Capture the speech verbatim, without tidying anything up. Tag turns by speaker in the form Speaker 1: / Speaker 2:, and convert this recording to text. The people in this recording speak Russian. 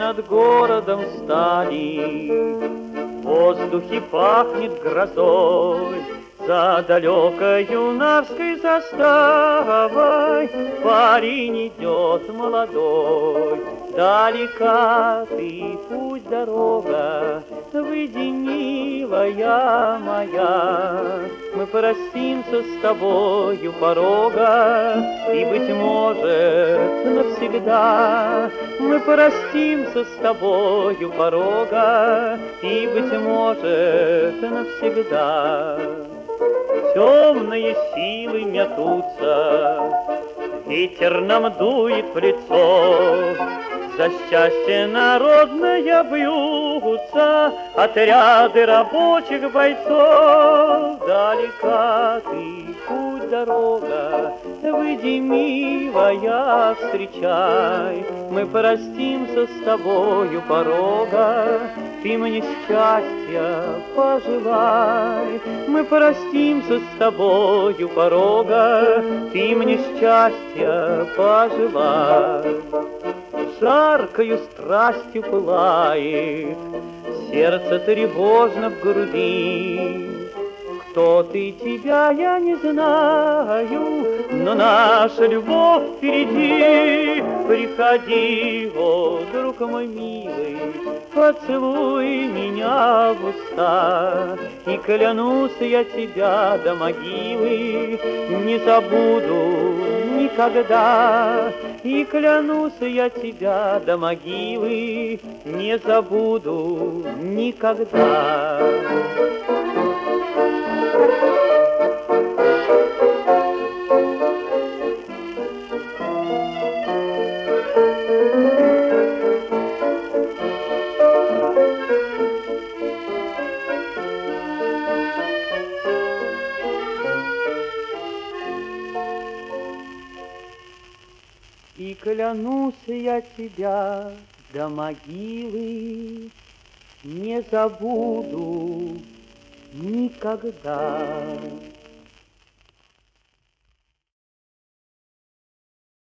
Speaker 1: над городом стали, в воздухе пахнет грозой. За далекою Нарвской заставой парень идет молодой. Далека ты, путь, дорога, выйди, милая моя. Мы простимся с тобою порога, и, быть может, навсегда. Мы простимся с тобою порога, и, быть может, навсегда. Темные силы метутся, ветер нам дует в лицо. За счастье народное бьются отряды рабочих бойцов. Далека ты, путь, дорога, выйди, милая, встречай. Мы простимся с тобою порога, ты мне счастья пожелай. Мы простимся с тобою порога, ты мне счастья пожелай. Жаркою страстью пылает сердце тревожно в груди. Кто ты, тебя я не знаю, но наша любовь впереди. Приходи, о, друг мой милый, поцелуй меня в уста, и клянусь я тебя до могилы не забуду никогда. И клянусь я тебя до могилы не забуду никогда. И клянусь я тебя до могилы не забуду никогда.